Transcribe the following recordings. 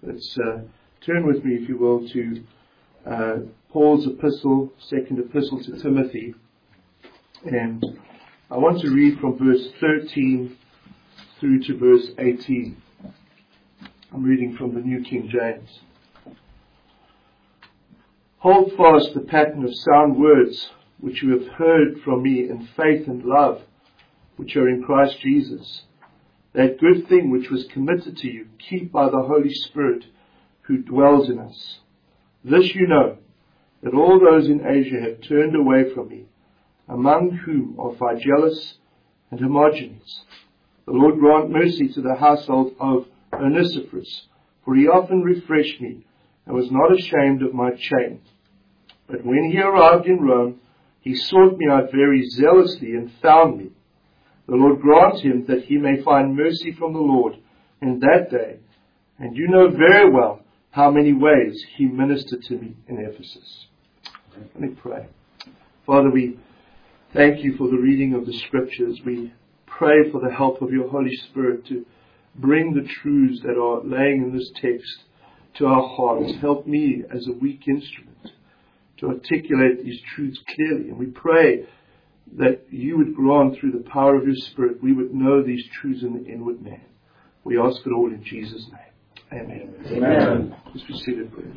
Let's turn with me, if you will, to Paul's epistle, second epistle to Timothy. And I want to read from verse 13 through to verse 18. I'm reading from the New King James. Hold fast the pattern of sound words which you have heard from me in faith and love, which are in Christ Jesus. That good thing which was committed to you, keep by the Holy Spirit who dwells in us. This you know, that all those in Asia have turned away from me, among whom are Phygellus and Hermogenes. The Lord grant mercy to the household of Onesiphorus, for he often refreshed me and was not ashamed of my chain. But when he arrived in Rome, he sought me out very zealously and found me. The Lord grant him that he may find mercy from the Lord in that day. And you know very well how many ways he ministered to me in Ephesus. Let me pray. Father, we thank you for the reading of the Scriptures. We pray for the help of your Holy Spirit to bring the truths that are laying in this text to our hearts. Help me as a weak instrument to articulate these truths clearly. And we pray that you would grant through the power of your Spirit, we would know these truths in the inward man. We ask it all in Jesus' name. Amen. Amen. Just be seated, brother.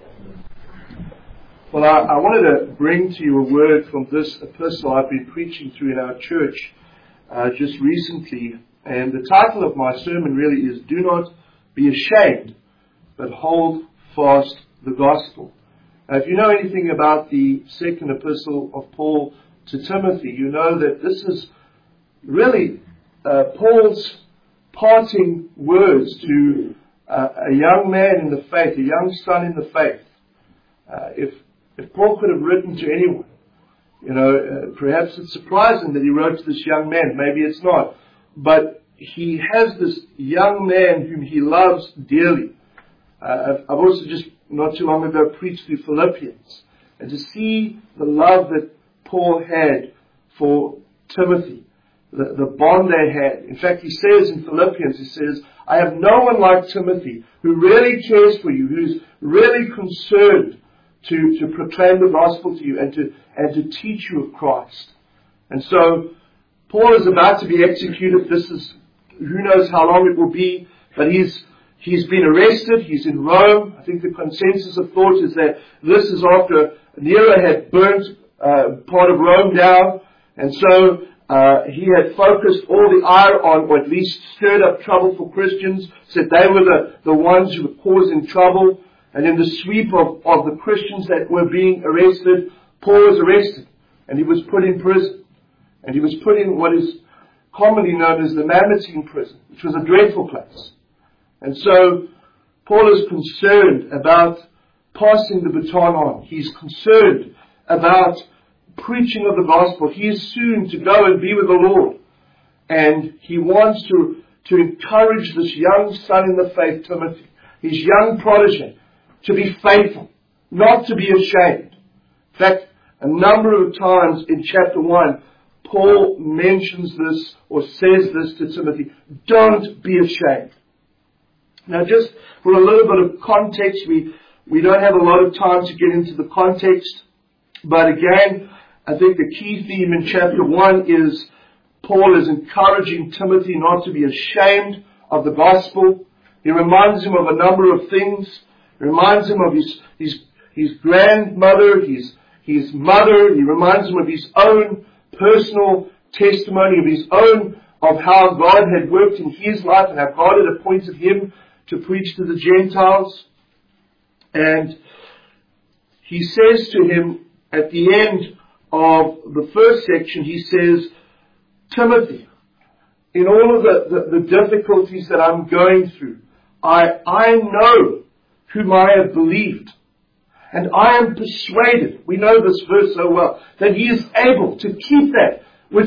Well, I wanted to bring to you a word from this epistle I've been preaching through in our church just recently. And the title of my sermon really is, Do Not Be Ashamed, but Hold Fast the Gospel. If you know anything about the second epistle of Paul to Timothy, you know that this is really Paul's parting words to a young man in the faith, a young son in the faith. If Paul could have written to anyone, perhaps it's surprising that he wrote to this young man. Maybe it's not. But he has this young man whom he loves dearly. I've also just not too long ago preached through Philippians. And to see the love that Paul had for Timothy, the bond they had. In fact, he says in Philippians, he says, I have no one like Timothy who really cares for you, who's really concerned to proclaim the gospel to you and to teach you of Christ. And so Paul is about to be executed. This is, who knows how long it will be, but he's been arrested. He's in Rome. I think the consensus of thought is that this is after Nero had burnt part of Rome down, and so he had focused all the ire on, or at least stirred up trouble for Christians, said they were the ones who were causing trouble. And in the sweep of the Christians that were being arrested, Paul was arrested, and he was put in prison. And he was put in what is commonly known as the Mamertine prison, which was a dreadful place. And so Paul is concerned about passing the baton on. He's concerned about preaching of the gospel. He is soon to go and be with the Lord. And he wants to encourage this young son in the faith, Timothy, his young protege, to be faithful, not to be ashamed. In fact, a number of times in chapter 1, Paul mentions this or says this to Timothy, don't be ashamed. Now, just for a little bit of context, we don't have a lot of time to get into the context. But again, I think the key theme in chapter 1 is Paul is encouraging Timothy not to be ashamed of the gospel. He reminds him of a number of things. He reminds him of his grandmother, his mother. He reminds him of his own personal testimony, of how God had worked in his life and how God had appointed him to preach to the Gentiles. And he says to him at the end of the first section, he says, Timothy, in all of the difficulties that I'm going through, I know whom I have believed. And I am persuaded, we know this verse so well, that he is able to keep that which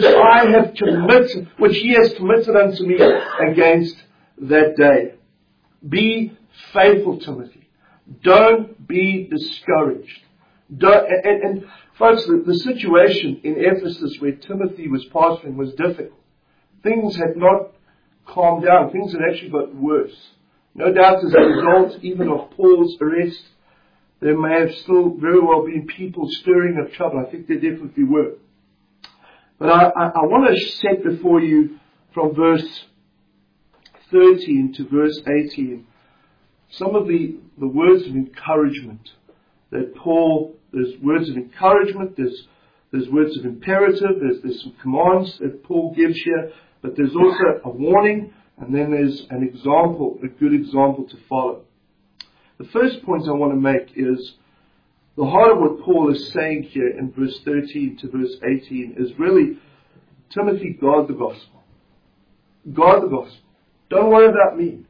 which he has committed unto me against that day. Be faithful, Timothy. Don't be discouraged. And folks, the situation in Ephesus where Timothy was pastoring was difficult. Things had not calmed down. Things had actually got worse. No doubt as a result even of Paul's arrest, there may have still very well been people stirring up trouble. I think there definitely were. But I want to set before you from verse 13 to verse 18 some of the words of encouragement that Paul, there's words of encouragement, there's words of imperative, there's some commands that Paul gives here, but there's also a warning, and then there's an example, a good example to follow. The first point I want to make is the heart of what Paul is saying here in verse 13 to verse 18 is really, Timothy, guard the gospel. Guard the gospel. Don't worry about me.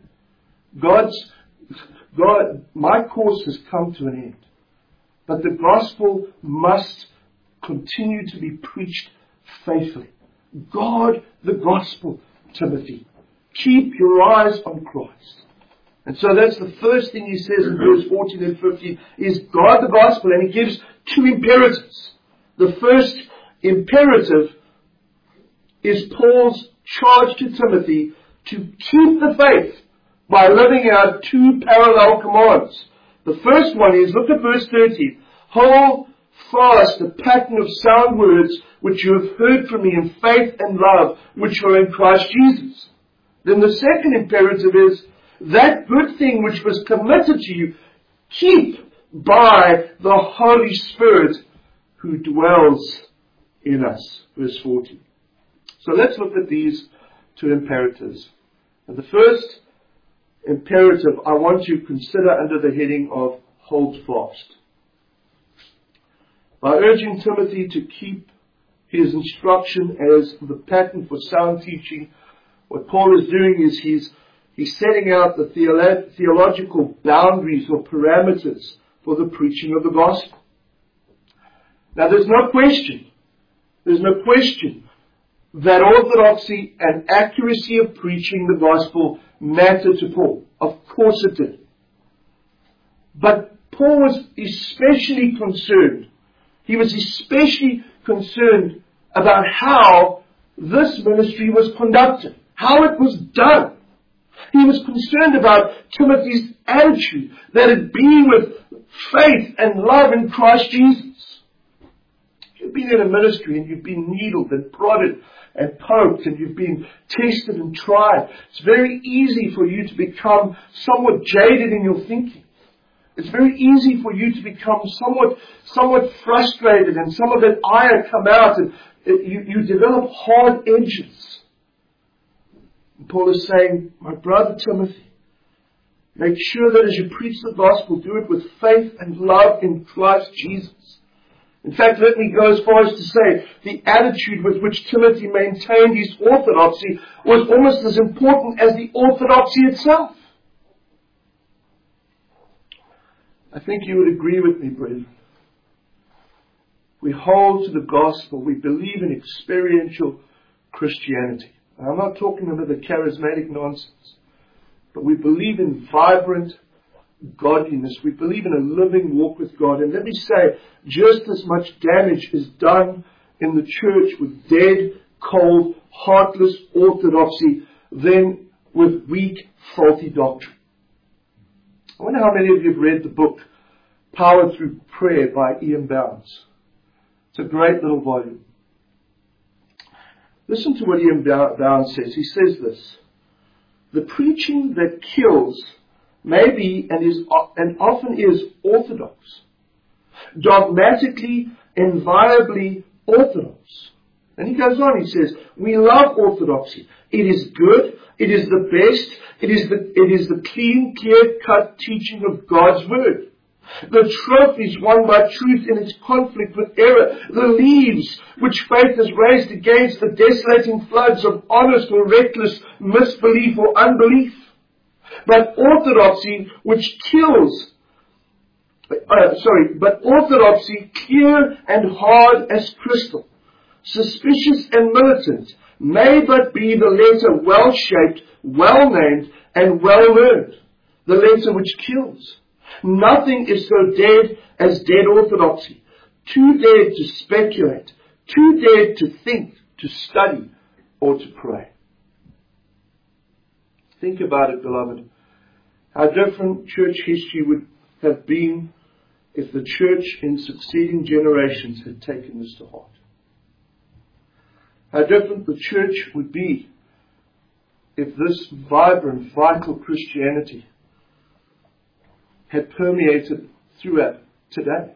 My course has come to an end. But the gospel must continue to be preached faithfully. Guard the gospel, Timothy. Keep your eyes on Christ. And so that's the first thing he says in verse 14 and 15 is guard the gospel, and he gives two imperatives. The first imperative is Paul's charge to Timothy to keep the faith by living out two parallel commands. The first one is, look at verse 13, hold fast the pattern of sound words which you have heard from me in faith and love which are in Christ Jesus. Then the second imperative is, that good thing which was committed to you, keep by the Holy Spirit who dwells in us. Verse 14. So let's look at these two imperatives. And the first imperative I want you to consider under the heading of hold fast. By urging Timothy to keep his instruction as the pattern for sound teaching, what Paul is doing is he's setting out the theological boundaries or parameters for the preaching of the gospel. Now there's no question that orthodoxy and accuracy of preaching the gospel mattered to Paul. Of course it did. But Paul was especially concerned. He was especially concerned about how this ministry was conducted, how it was done. He was concerned about Timothy's attitude, that it be with faith and love in Christ Jesus. You've been in a ministry and you've been needled and prodded and poked and you've been tested and tried. It's very easy for you to become somewhat jaded in your thinking. It's very easy for you to become somewhat frustrated and some of that ire come out and you develop hard edges. And Paul is saying, my brother Timothy, make sure that as you preach the gospel, do it with faith and love in Christ Jesus. In fact, let me go as far as to say the attitude with which Timothy maintained his orthodoxy was almost as important as the orthodoxy itself. I think you would agree with me, brethren. We hold to the gospel. We believe in experiential Christianity. And I'm not talking about the charismatic nonsense, but we believe in vibrant godliness. We believe in a living walk with God. And let me say, just as much damage is done in the church with dead, cold, heartless orthodoxy than with weak, faulty doctrine. I wonder how many of you have read the book Power Through Prayer by Ian Bounds. It's a great little volume. Listen to what Ian Bounds says. He says this: the preaching that kills may be and often is orthodox, dogmatically, inviolably orthodox. And he goes on, he says, we love orthodoxy. It is good, it is the best, it is the clean, clear-cut teaching of God's word. The trophies won by truth in its conflict with error. The leaves which faith has raised against the desolating floods of honest or reckless misbelief or unbelief. But orthodoxy which kills, orthodoxy clear and hard as crystal, suspicious and militant, may but be the letter well-shaped, well-named, and well-learned, the letter which kills. Nothing is so dead as dead orthodoxy, too dead to speculate, too dead to think, to study, or to pray. Think about it, beloved. How different church history would have been if the church in succeeding generations had taken this to heart. How different the church would be if this vibrant, vital Christianity had permeated throughout today.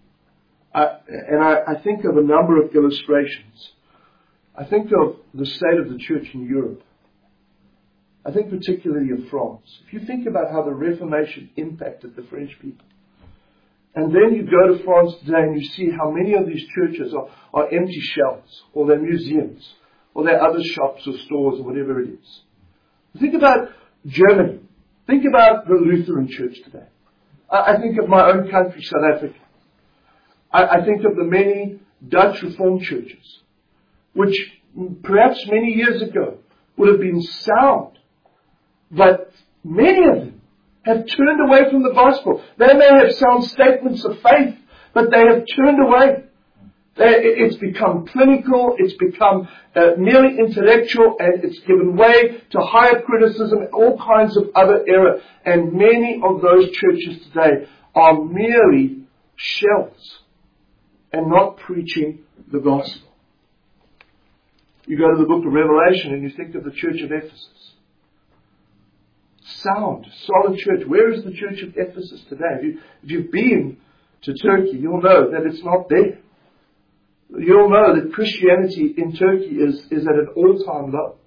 I think of a number of illustrations. I think of the state of the church in Europe. I think particularly of France. If you think about how the Reformation impacted the French people, and then you go to France today and you see how many of these churches are empty shells, or they're museums, or they're other shops or stores or whatever it is. Think about Germany. Think about the Lutheran Church today. I think of my own country, South Africa. I think of the many Dutch Reformed churches, which perhaps many years ago would have been sound, but many of them have turned away from the gospel. They may have sound statements of faith, but they have turned away. It's become clinical, it's become merely intellectual, and it's given way to higher criticism and all kinds of other error. And many of those churches today are merely shells and not preaching the gospel. You go to the book of Revelation and you think of the church of Ephesus. Sound, solid church. Where is the church of Ephesus today? If you've been to Turkey, you'll know that it's not there. You'll know that Christianity in Turkey is at an all-time low.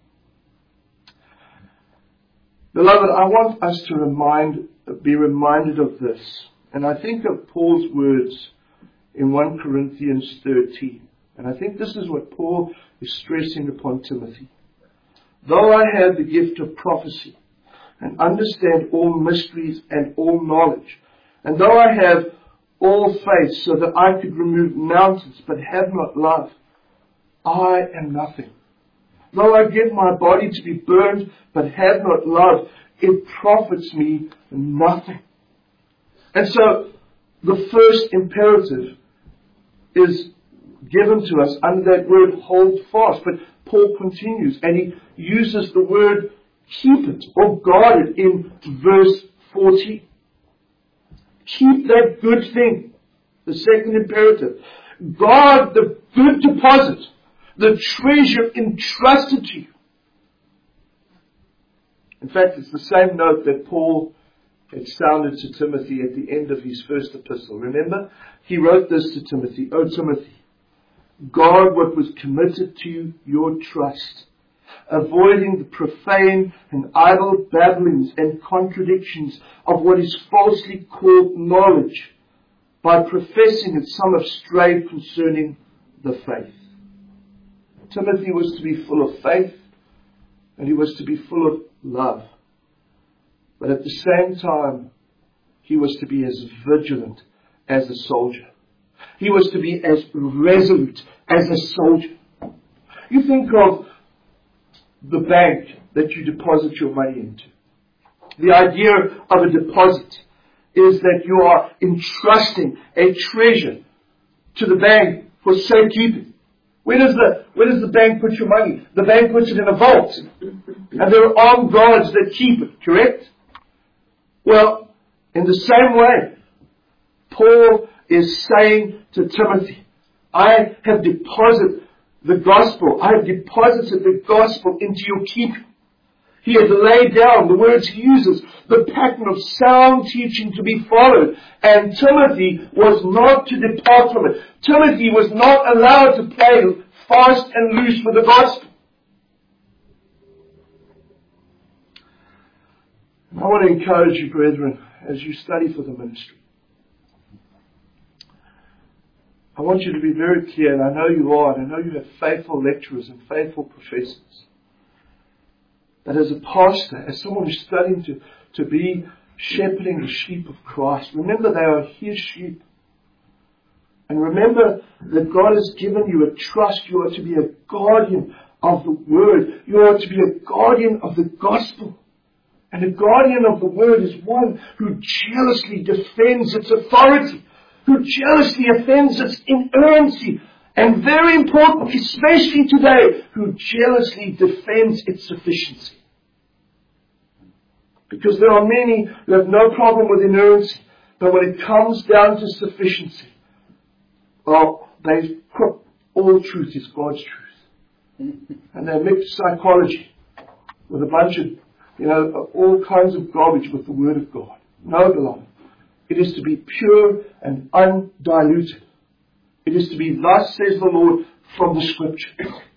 Beloved, I want us to be reminded of this. And I think of Paul's words in 1 Corinthians 13. And I think this is what Paul is stressing upon Timothy. Though I have the gift of prophecy, and understand all mysteries and all knowledge, and though I have all faith so that I could remove mountains but have not love, I am nothing. Though I give my body to be burned but have not love, it profits me nothing. And so the first imperative is given to us under that word hold fast. But Paul continues and he uses the word keep it or guard it in verse 14. Keep that good thing. The second imperative. Guard the good deposit, the treasure entrusted to you. In fact, it's the same note that Paul had sounded to Timothy at the end of his first epistle. Remember? He wrote this to Timothy. O Timothy, guard what was committed to your trust, avoiding the profane and idle babblings and contradictions of what is falsely called knowledge, by professing it some have strayed concerning the faith. Timothy was to be full of faith, and he was to be full of love. But at the same time, he was to be as vigilant as a soldier. He was to be as resolute as a soldier. You think of the bank that you deposit your money into. The idea of a deposit is that you are entrusting a treasure to the bank for safekeeping. Where does the bank put your money? The bank puts it in a vault. And there are armed guards that keep it, correct? Well, in the same way, Paul is saying to Timothy, I have deposited the gospel. I have deposited the gospel into your keeping. He has laid down, the words he uses, the pattern of sound teaching to be followed. And Timothy was not to depart from it. Timothy was not allowed to play fast and loose with the gospel. I want to encourage you, brethren, as you study for the ministry. I want you to be very clear, and I know you are, and I know you have faithful lecturers and faithful professors. That as a pastor, as someone who's studying to be shepherding the sheep of Christ, remember they are His sheep. And remember that God has given you a trust. You are to be a guardian of the Word. You are to be a guardian of the gospel. And a guardian of the Word is one who jealously defends its authority, who jealously defends its inerrancy, and very important, especially today, who jealously defends its sufficiency. Because there are many who have no problem with inerrancy, but when it comes down to sufficiency, well, they put all truth is God's truth. And they mix psychology with a bunch of, all kinds of garbage with the Word of God. No, beloved. It is to be pure and undiluted. It is to be, thus says the Lord, from the Scripture.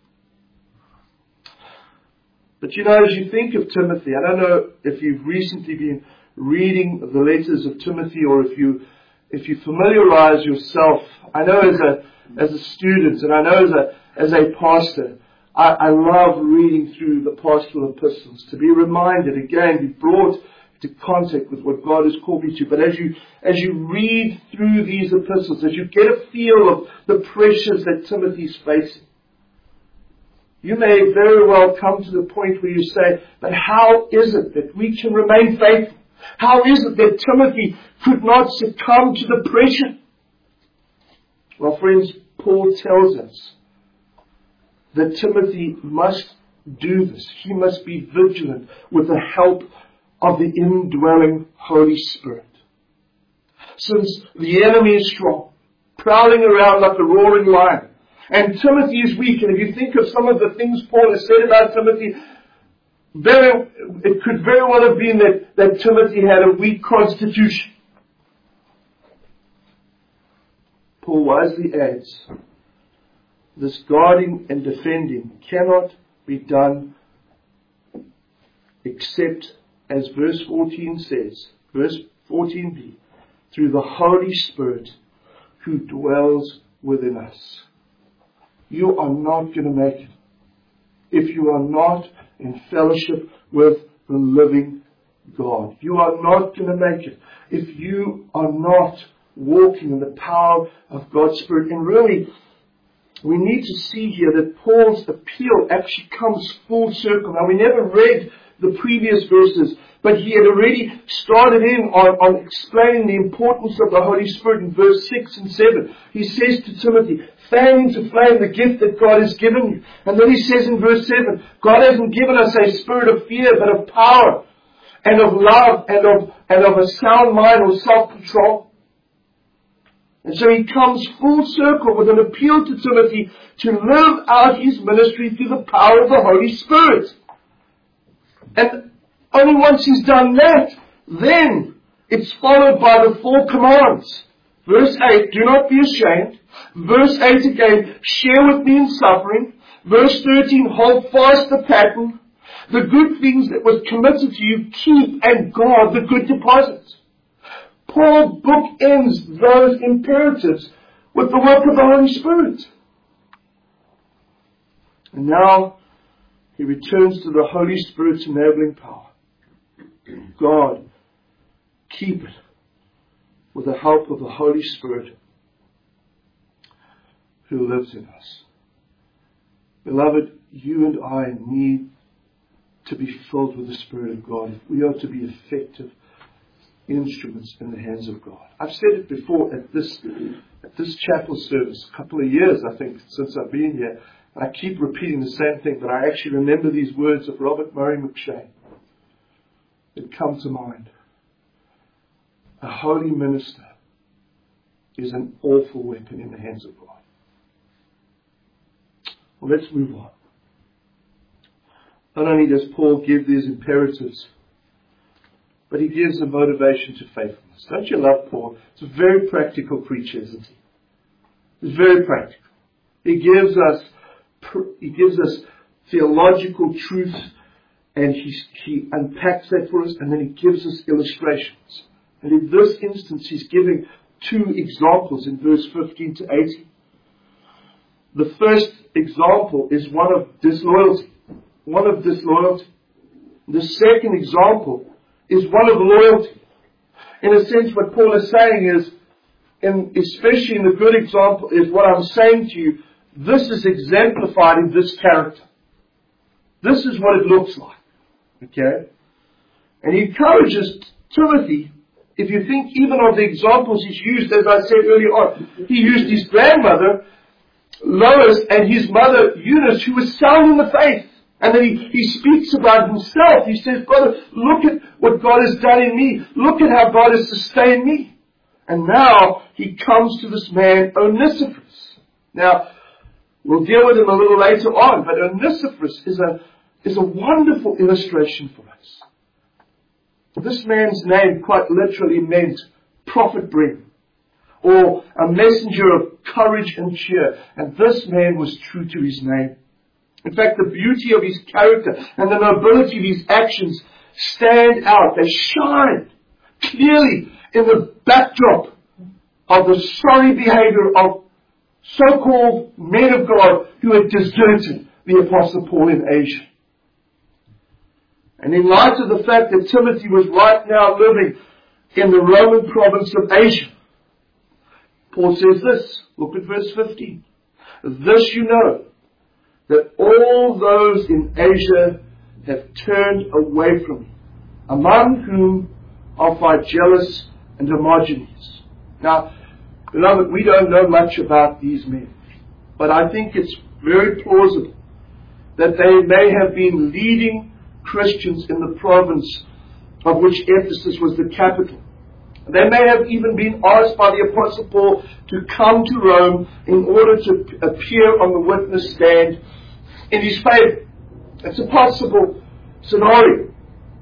But as you think of Timothy, I don't know if you've recently been reading the letters of Timothy, or if you familiarize yourself. I know as a student, and I know as a pastor, I love reading through the pastoral epistles, to be reminded again, be brought to contact with what God has called me to. But as you read through these epistles, as you get a feel of the pressures that Timothy's facing, you may very well come to the point where you say, but how is it that we can remain faithful? How is it that Timothy could not succumb to the pressure? Well, friends, Paul tells us that Timothy must do this. He must be vigilant with the help of the indwelling Holy Spirit. Since the enemy is strong, prowling around like a roaring lion, and Timothy is weak, and if you think of some of the things Paul has said about Timothy, it could very well have been that Timothy had a weak constitution. Paul wisely adds, this guarding and defending cannot be done except, as verse 14 says, verse 14b, through the Holy Spirit who dwells within us. You are not going to make it if you are not in fellowship with the living God. You are not going to make it if you are not walking in the power of God's Spirit. And really, we need to see here that Paul's appeal actually comes full circle. Now, we never read the previous verses, but he had already started in on explaining the importance of the Holy Spirit in verse 6 and 7. He says to Timothy, fan into flame the gift that God has given you. And then he says in verse 7, God hasn't given us a spirit of fear, but of power and of love and of a sound mind or self-control. And so he comes full circle with an appeal to Timothy to live out his ministry through the power of the Holy Spirit. And only once he's done that, then it's followed by the 4 commands. Verse 8, do not be ashamed. Verse 8 again, share with me in suffering. Verse 13, hold fast the pattern. The good things that was committed to you, keep and guard the good deposits. Paul bookends those imperatives with the work of the Holy Spirit. And now he returns to the Holy Spirit's enabling power. God, keep it with the help of the Holy Spirit who lives in us. Beloved, you and I need to be filled with the Spirit of God if we are to be effective instruments in the hands of God. I've said it before at this chapel service, a couple of years I think since I've been here. I keep repeating the same thing, but I actually remember these words of Robert Murray McShane that come to mind. A holy minister is an awful weapon in the hands of God. Well, let's move on. Not only does Paul give these imperatives, but he gives a motivation to faithfulness. Don't you love Paul? It's a very practical preacher, isn't he? He's very practical. He gives us theological truth, and he unpacks that for us, and then he gives us illustrations. And in this instance, he's giving 2 examples in verse 15 to 18. The first example is one of disloyalty. The second example is one of loyalty. In a sense, what Paul is saying is, especially in the good example, is what I'm saying to you, this is exemplified in this character. This is what it looks like. Okay? And he encourages Timothy, if you think even of the examples he's used, as I said earlier on, he used his grandmother, Lois, and his mother, Eunice, who was sound in the faith. And then he speaks about himself. He says, brother, look at what God has done in me. Look at how God has sustained me. And now he comes to this man, Onesiphorus. Now, we'll deal with him a little later on, but Onesiphorus is a wonderful illustration for us. This man's name quite literally meant prophet bringer, or a messenger of courage and cheer. And this man was true to his name. In fact, the beauty of his character and the nobility of his actions stand out. They shine clearly in the backdrop of the sorry behavior of so-called men of God who had deserted the Apostle Paul in Asia. And in light of the fact that Timothy was right now living in the Roman province of Asia, Paul says this. Look at verse 15. This you know, that all those in Asia have turned away from me, among whom are Phygelus and Hermogenes. Now, beloved, we don't know much about these men, but I think it's very plausible that they may have been leading Christians in the province of which Ephesus was the capital. They may have even been asked by the Apostle Paul to come to Rome in order to appear on the witness stand in his favor. It's a possible scenario.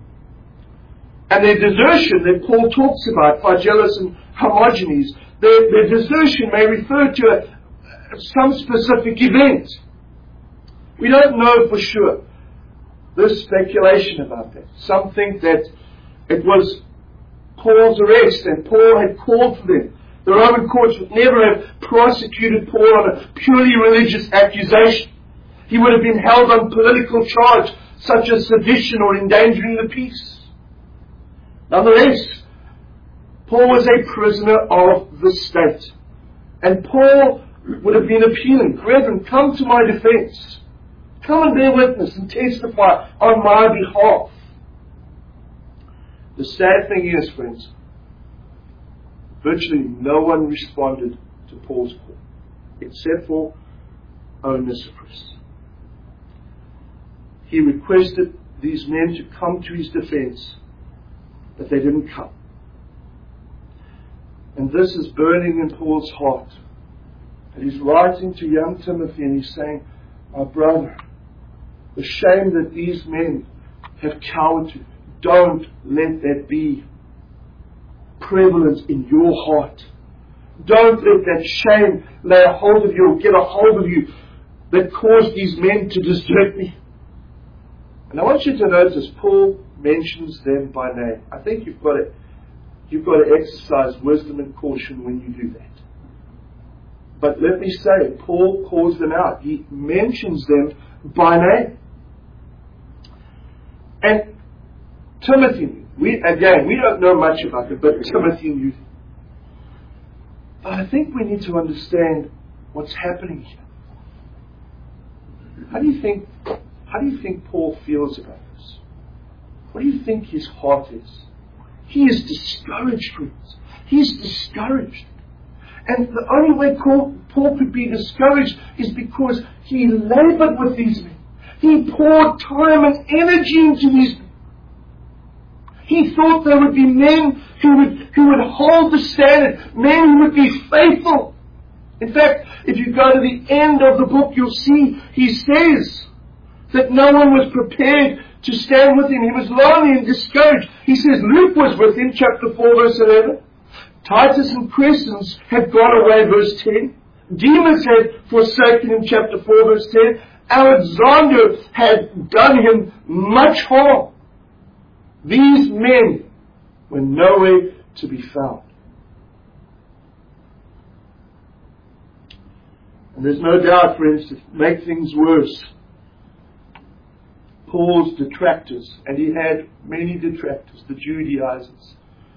And their desertion that Paul talks about, Phygelus and Hermogenes, their desertion may refer to some specific event. We don't know for sure. There's speculation about that. Some think that it was Paul's arrest and Paul had called for them. The Roman courts would never have prosecuted Paul on a purely religious accusation. He would have been held on political charge such as sedition or endangering the peace. Nonetheless, Paul was a prisoner of the state. And Paul would have been appealing, brethren, come to my defense. Come and bear witness and testify on my behalf. The sad thing is, friends, virtually no one responded to Paul's call, except for Onesiphorus. He requested these men to come to his defense, but they didn't come. And this is burning in Paul's heart. And he's writing to young Timothy and he's saying, my brother, the shame that these men have cowered to, don't let that be prevalent in your heart. Don't let that shame lay a hold of you or get a hold of you that caused these men to desert me. And I want you to notice Paul mentions them by name. I think you've got to exercise wisdom and caution when you do that. But let me say, Paul calls them out. He mentions them by name. And Timothy, we don't know much about it, but Timothy knew them. But I think we need to understand what's happening here. How do you think Paul feels about this? What do you think his heart is? He is discouraged, friends. He's discouraged. And the only way Paul could be discouraged is because he labored with these men. He poured time and energy into these men. He thought there would be men who would hold the standard, men who would be faithful. In fact, if you go to the end of the book, you'll see he says that no one was prepared to stand with him. He was lonely and discouraged. He says Luke was with him, chapter 4, verse 11. Titus and Crescens had gone away, verse 10. Demas had forsaken him, chapter 4, verse 10. Alexander had done him much harm. These men were nowhere to be found. And there's no doubt, friends, to make things worse, Paul's detractors, and he had many detractors, the Judaizers,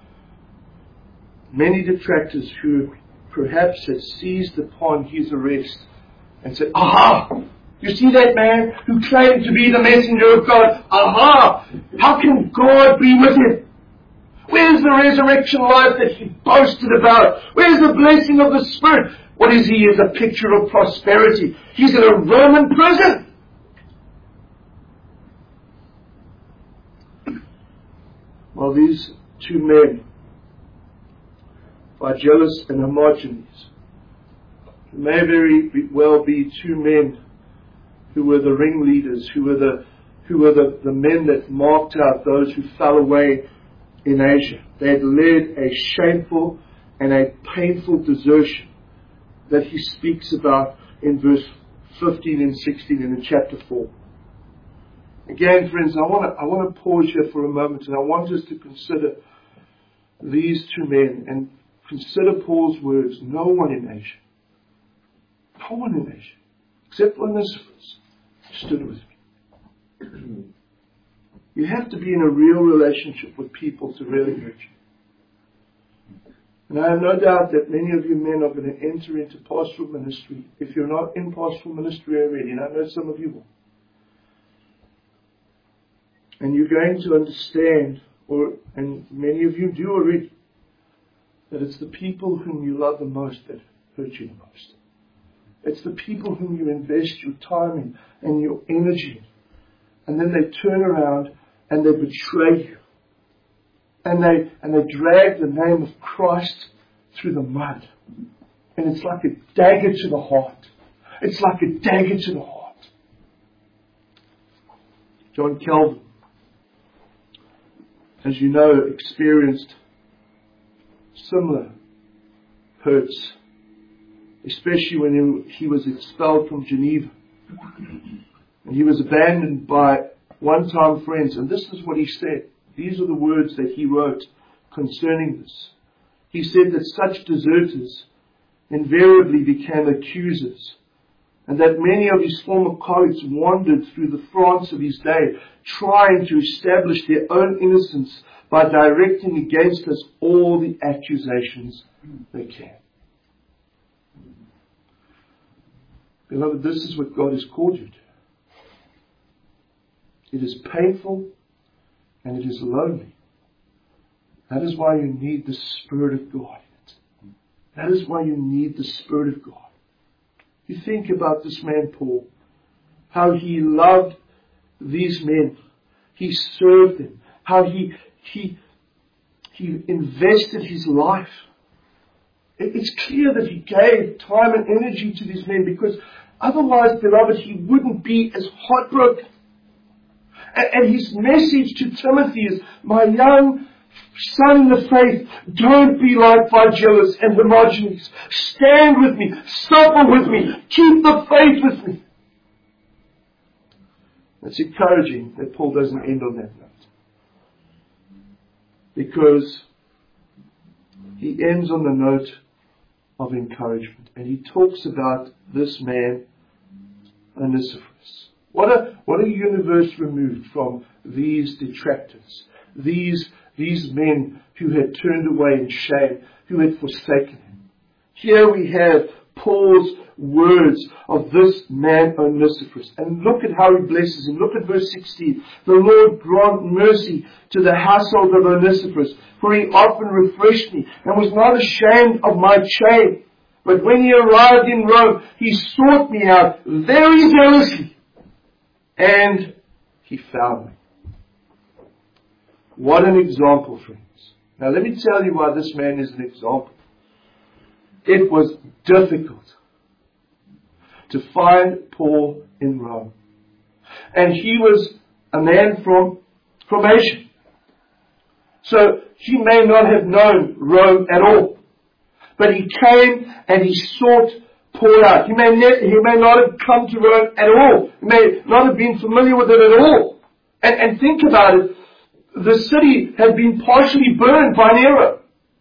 many detractors who perhaps had seized upon his arrest and said, aha! You see that man who claimed to be the messenger of God? Aha! How can God be with him? Where's the resurrection life that he boasted about? Where's the blessing of the Spirit? What is he? He is a picture of prosperity. He's in a Roman prison. Well, these two men, Phygellus and Hermogenes, may very well be two men who were the ringleaders, who were the men that marked out those who fell away in Asia. They had led a shameful and a painful desertion that he speaks about in verse 15 and 16 and in chapter 4. Again, friends, I want to pause here for a moment, and I want us to consider these two men and consider Paul's words. No one in Asia, except Onesiphorus, stood with me. You have to be in a real relationship with people to really hurt you. And I have no doubt that many of you men are going to enter into pastoral ministry. If you're not in pastoral ministry already, and I know some of you will, and you're going to understand, and many of you do already, that it's the people whom you love the most that hurt you the most. It's the people whom you invest your time in and your energy in. And then they turn around and they betray you. And they drag the name of Christ through the mud. And it's like a dagger to the heart. It's like a dagger to the heart. John Calvin, as you know, experienced similar hurts, especially when he was expelled from Geneva. And he was abandoned by one-time friends. And this is what he said. These are the words that he wrote concerning this. He said that such deserters invariably became accusers, and that many of his former colleagues wandered through the France of his day, trying to establish their own innocence by directing against us all the accusations they can. Beloved, this is what God has called you to. It is painful and it is lonely. That is why you need the Spirit of God in it. That is why you need the Spirit of God. You think about this man Paul, how he loved these men. He served them. How he invested his life. It's clear that he gave time and energy to these men, because otherwise, beloved, he wouldn't be as heartbroken. And his message to Timothy is, my young son in the faith, don't be like Phygellus and Hermogenes. Stand with me. Suffer with me. Keep the faith with me. It's encouraging that Paul doesn't end on that note, because he ends on the note of encouragement, and he talks about this man Onesiphorus. What a universe removed from these detractors, these men who had turned away in shame, who had forsaken him. Here we have Paul's words of this man Onesiphorus. And look at how he blesses him. Look at verse 16. The Lord grant mercy to the household of Onesiphorus, for he often refreshed me and was not ashamed of my chain. But when he arrived in Rome, he sought me out very zealously, and he found me. What an example, friends. Now let me tell you why this man is an example. It was difficult to find Paul in Rome. And he was a man from Asia. So he may not have known Rome at all. But he came and he sought Paul out. He may not have come to Rome at all. He may not have been familiar with it at all. And think about it. The city had been partially burned by Nero.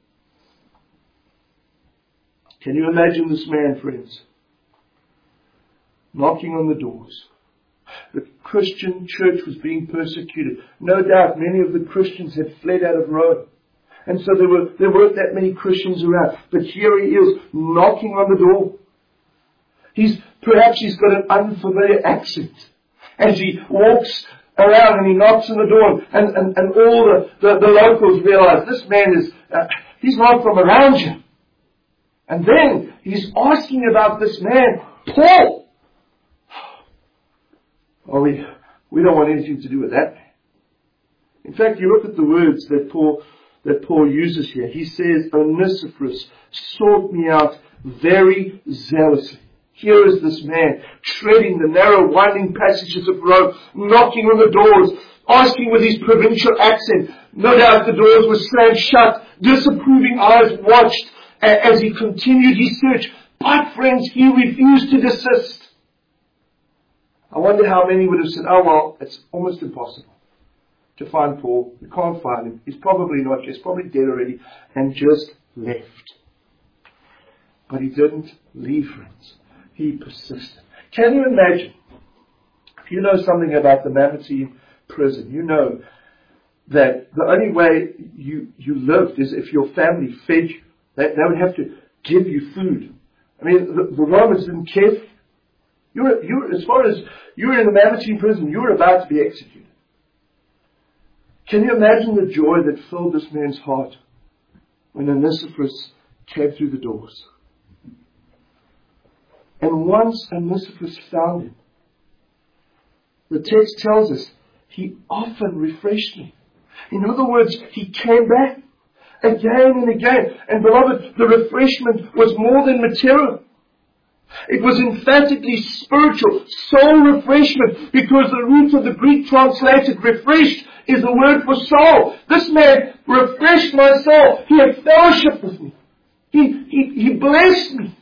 Can you imagine this man, friends? Knocking on the doors. The Christian church was being persecuted. No doubt many of the Christians had fled out of Rome. And so there weren't that many Christians around. But here he is, knocking on the door. Perhaps he's got an unfamiliar accent as he walks around and he knocks on the door, and all the locals realize this man is, he's not from around here. And then he's asking about this man, Paul. Oh, we don't want anything to do with that man. In fact, you look at the words that Paul uses here. He says, Onesiphorus sought me out very zealously. Here is this man treading the narrow winding passages of Rome, knocking on the doors, asking with his provincial accent. No doubt the doors were slammed shut. Disapproving eyes watched as he continued his search. But friends, he refused to desist. I wonder how many would have said, oh well, it's almost impossible to find Paul. We can't find him. He's probably not here. He's probably dead already. And just left. But he didn't leave, friends. He persisted. Can you imagine? If you know something about the Mamertine prison, you know that the only way you lived is if your family fed you. They would have to give you food. I mean, the Romans didn't care for you. As far as you were in the Mamertine prison, you were about to be executed. Can you imagine the joy that filled this man's heart when Onesiphorus came through the doors? And once Onesiphorus found him, the text tells us, he often refreshed me. In other words, he came back again and again. And beloved, the refreshment was more than material. It was emphatically spiritual, soul refreshment, because the root of the Greek translated refreshed is the word for soul. This man refreshed my soul. He had fellowship with me. He blessed me.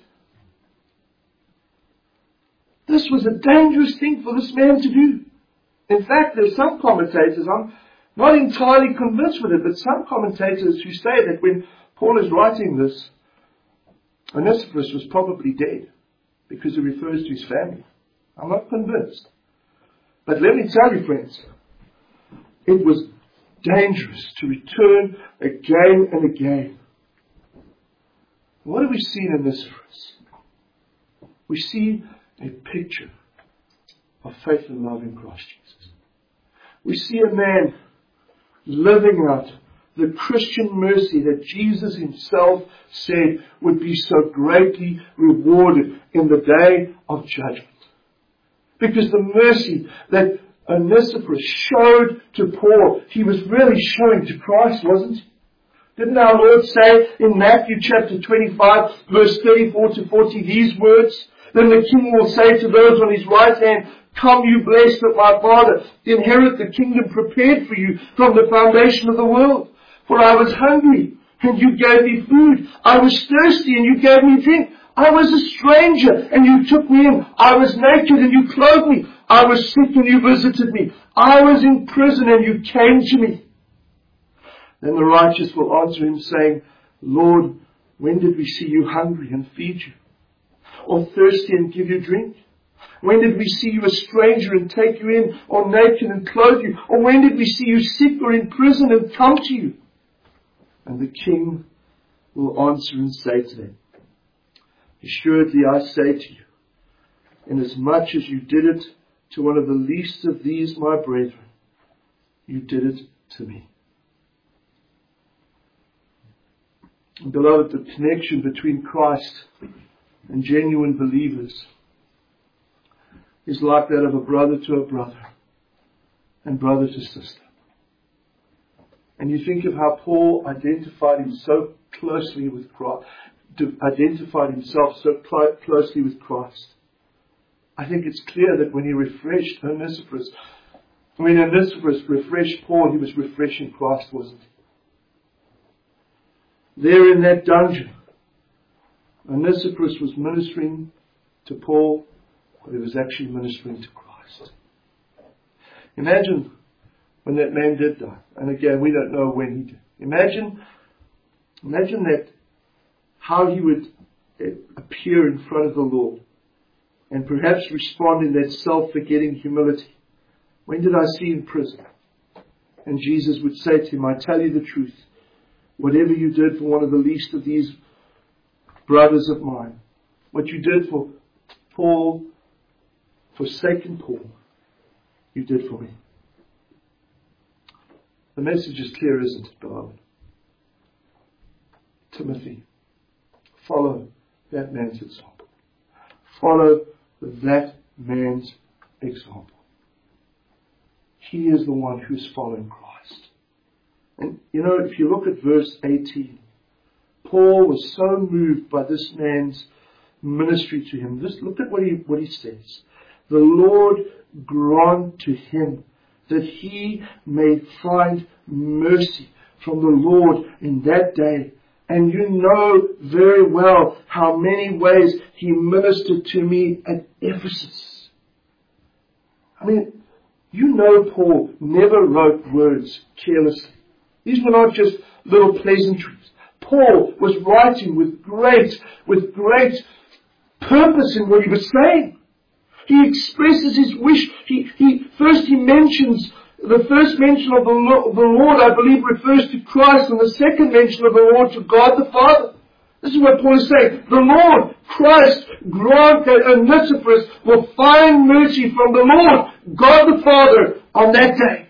This was a dangerous thing for this man to do. In fact, there are some commentators, I'm not entirely convinced with it, but some commentators who say that when Paul is writing this, Onesiphorus was probably dead, because he refers to his family. I'm not convinced. But let me tell you, friends, it was dangerous to return again and again. What do we see in Onesiphorus? We see a picture of faith and love in Christ Jesus. We see a man living out the Christian mercy that Jesus himself said would be so greatly rewarded in the day of judgment. Because the mercy that Onesiphorus showed to Paul, he was really showing to Christ, wasn't he? Didn't our Lord say in Matthew chapter 25, verse 34 to 40, these words? Then the king will say to those on his right hand, come, you blessed of my Father, inherit the kingdom prepared for you from the foundation of the world. For I was hungry, and you gave me food. I was thirsty, and you gave me drink. I was a stranger, and you took me in. I was naked, and you clothed me. I was sick, and you visited me. I was in prison, and you came to me. Then the righteous will answer him, saying, Lord, when did we see you hungry and feed you? Or thirsty and give you drink? When did we see you a stranger and take you in, or naked and clothe you? Or when did we see you sick or in prison and come to you? And the king will answer and say to them, assuredly I say to you, inasmuch as you did it to one of the least of these my brethren, you did it to me. And beloved, the connection between Christ and genuine believers is like that of a brother to a brother and brother to sister. And you think of how Paul identified himself so closely with Christ. I think it's clear that when he refreshed Onesiphorus, when Onesiphorus refreshed Paul, he was refreshing Christ, wasn't he? There in that dungeon, Onesiphorus was ministering to Paul, but he was actually ministering to Christ. Imagine when that man did die. And again, we don't know when he did. Imagine that, how he would appear in front of the Lord and perhaps respond in that self-forgetting humility. When did I see you in prison? And Jesus would say to him, I tell you the truth. Whatever you did for one of the least of these brothers of mine, what you did for Paul, forsaken Paul, you did for me. The message is clear, isn't it, beloved? Timothy, follow that man's example. Follow that man's example. He is the one who's following Christ. And if you look at verse 18, Paul was so moved by this man's ministry to him. Look at what he says. The Lord grant to him that he may find mercy from the Lord in that day. And you know very well how many ways he ministered to me at Ephesus. I mean, Paul never wrote words carelessly. These were not just little pleasantries. Paul was writing with great purpose in what he was saying. He expresses his wish. He mentions, the first mention of the Lord, I believe, refers to Christ, and the second mention of the Lord to God the Father. This is what Paul is saying. The Lord, Christ, grant that Onesiphorus will find mercy from the Lord, God the Father, on that day.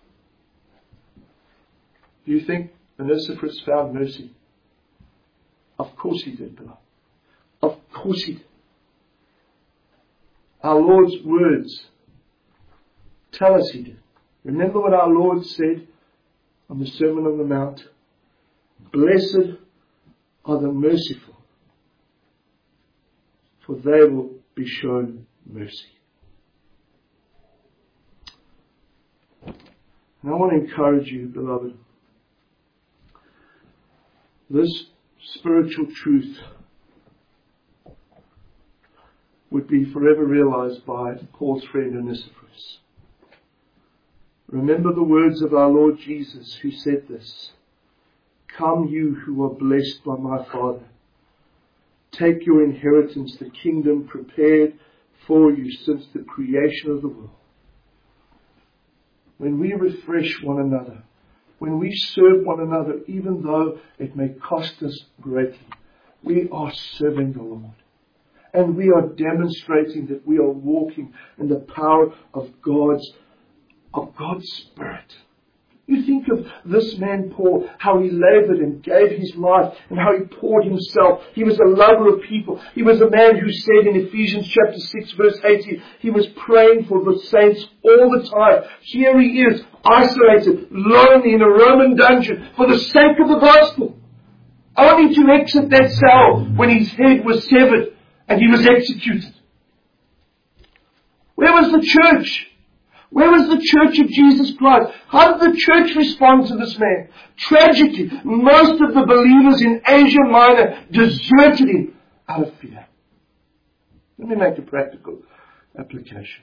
Do you think Onesiphorus found mercy? Of course he did, beloved. Of course he did. Our Lord's words tell us he did. Remember what our Lord said on the Sermon on the Mount? Blessed are the merciful, for they will be shown mercy. And I want to encourage you, beloved, this spiritual truth would be forever realized by Paul's friend Onesiphorus. Remember the words of our Lord Jesus, who said this: Come, you who are blessed by my Father, take your inheritance, the kingdom prepared for you since the creation of the world. When we refresh one another, when we serve one another, even though it may cost us greatly, we are serving the Lord. And we are demonstrating that we are walking in the power of God's Spirit. You think of this man Paul, how he labored and gave his life and how he poured himself. He was a lover of people. He was a man who said in Ephesians chapter 6 verse 18, he was praying for the saints all the time. Here he is, isolated, lonely in a Roman dungeon for the sake of the gospel. Only to exit that cell when his head was severed and he was executed. Where was the church? Where was the church of Jesus Christ? How did the church respond to this man? Tragically, most of the believers in Asia Minor deserted him out of fear. Let me make a practical application.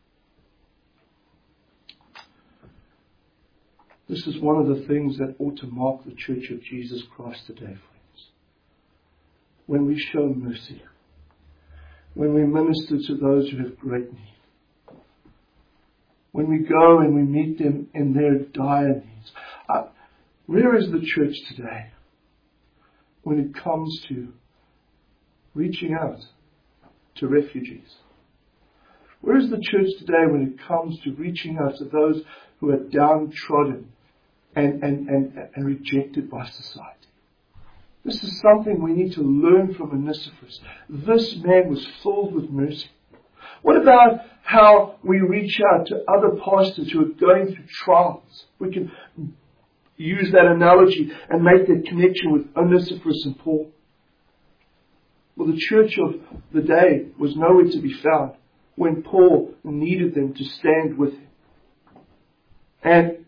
This is one of the things that ought to mark the church of Jesus Christ today, friends. When we show mercy, when we minister to those who have great need, when we go and we meet them in their dire needs. Where is the church today when it comes to reaching out to refugees? Where is the church today when it comes to reaching out to those who are downtrodden and rejected by society? This is something we need to learn from Onesiphorus. This man was filled with mercy. What about how we reach out to other pastors who are going through trials? We can use that analogy and make that connection with Onesiphorus and Paul. Well, the church of the day was nowhere to be found when Paul needed them to stand with him. And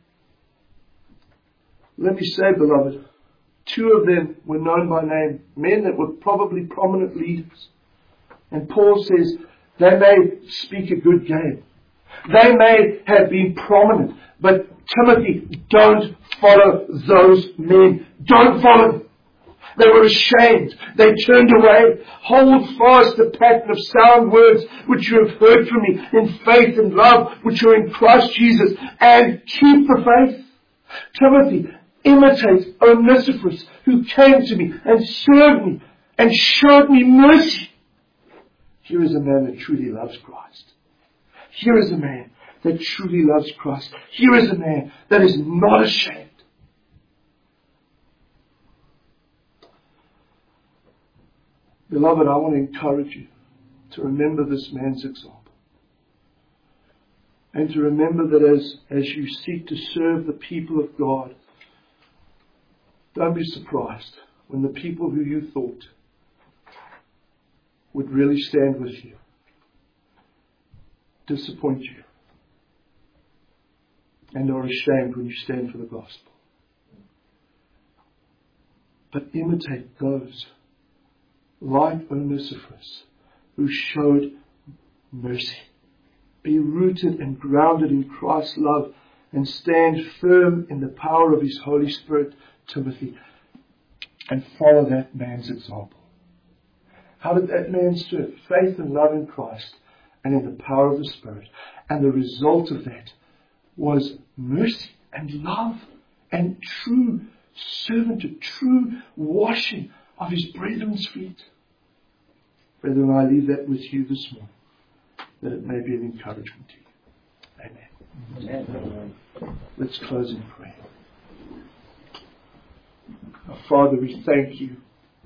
let me say, beloved, two of them were known by name, men that were probably prominent leaders. And Paul says, they may speak a good game. They may have been prominent. But Timothy, don't follow those men. Don't follow them. They were ashamed. They turned away. Hold fast the pattern of sound words which you have heard from me in faith and love which are in Christ Jesus, and keep the faith. Timothy, imitate Onesiphorus, who came to me and served me and showed me mercy. Here is a man that truly loves Christ. Here is a man that truly loves Christ. Here is a man that is not ashamed. Beloved, I want to encourage you to remember this man's example. And to remember that as you seek to serve the people of God, Don't be surprised when the people who you thought would really stand with you disappoint you and are ashamed when you stand for the gospel. But imitate those like Onesiphorus who showed mercy. Be rooted and grounded in Christ's love and stand firm in the power of His Holy Spirit, Timothy, and follow that man's example. How did that man serve? Faith and love in Christ and in the power of the Spirit. And the result of that was mercy and love and true servanthood, true washing of his brethren's feet. Brethren, I leave that with you this morning, that it may be an encouragement to you. Amen. Amen. Let's close in prayer. Our Father, we thank you.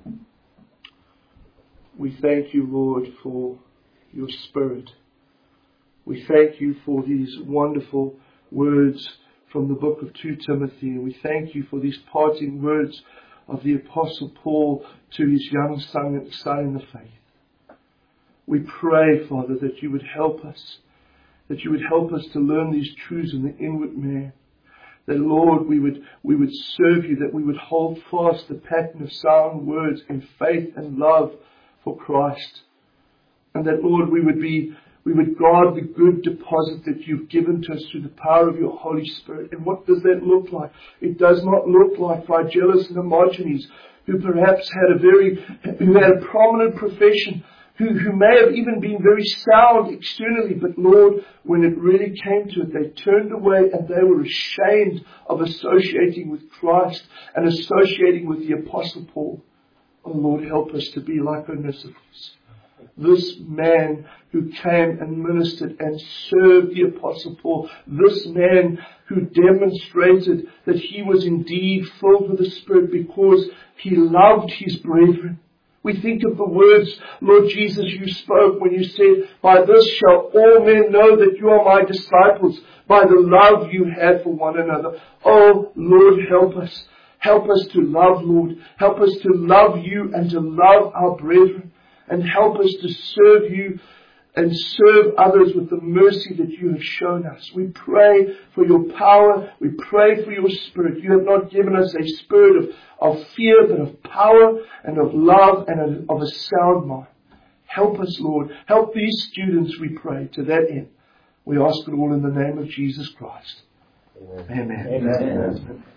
We thank you, Lord, for your Spirit. We thank you for these wonderful words from the book of 2 Timothy. And we thank you for these parting words of the Apostle Paul to his young son in the faith. We pray, Father, that you would help us. That you would help us to learn these truths in the inward man. That, Lord, we would serve you. That we would hold fast the pattern of sound words in faith and love for Christ. And that, Lord, we would guard the good deposit that you've given to us through the power of your Holy Spirit. And what does that look like? It does not look like Phygellus and Hermogenes, who perhaps had a prominent profession, who may have even been very sound externally, but Lord, when it really came to it, they turned away and they were ashamed of associating with Christ and associating with the Apostle Paul. Oh Lord, help us to be like Onesiphorus, this man who came and ministered and served the Apostle Paul, this man who demonstrated that he was indeed filled with the Spirit because he loved his brethren. We think of the words, Lord Jesus, you spoke when you said, by this shall all men know that you are my disciples, by the love you have for one another. Oh Lord, help us. Help us to love, Lord. Help us to love you and to love our brethren. And help us to serve you and serve others with the mercy that you have shown us. We pray for your power. We pray for your Spirit. You have not given us a spirit of fear, but of power and of love and of a sound mind. Help us, Lord. Help these students, we pray, to that end. We ask it all in the name of Jesus Christ. Amen. Amen. Amen.